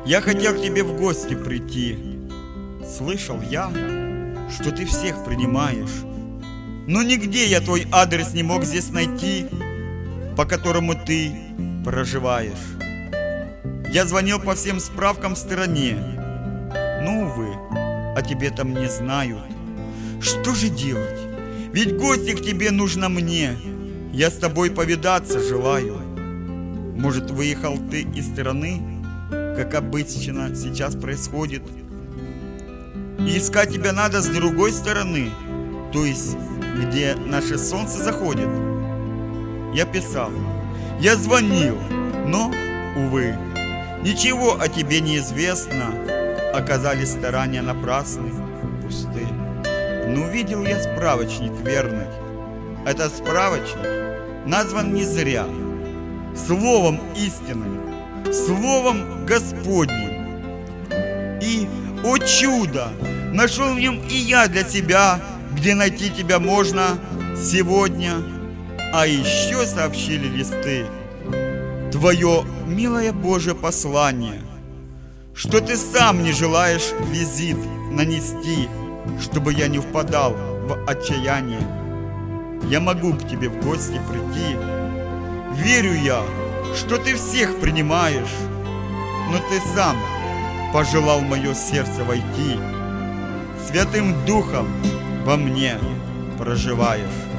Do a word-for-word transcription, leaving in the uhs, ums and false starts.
Я хотел к тебе в гости прийти. Слышал я, что ты всех принимаешь, но нигде я твой адрес не мог здесь найти, по которому ты проживаешь. Я звонил по всем справкам в стороне, но, увы, о тебе там не знают. Что же делать? Ведь гости к тебе нужно мне. Я с тобой повидаться желаю. Может, выехал ты из страны, как обычно сейчас происходит, и искать тебя надо с другой стороны, то есть где наше солнце заходит. Я писал, я звонил, но, увы, ничего о тебе не известно. Оказались старания напрасны, пусты. Но увидел я справочник верный. Этот справочник назван не зря. Словом истинным, словом Господним. И, о чудо, нашел в нем и я для себя, где найти тебя можно сегодня. А еще сообщили листы твое милое Божье послание, что ты сам не желаешь визит нанести, чтобы я не впадал в отчаяние. Я могу к тебе в гости прийти. Верю я, что ты всех принимаешь, но ты сам пожелал в мое сердце войти. Святым Духом во мне проживаешь.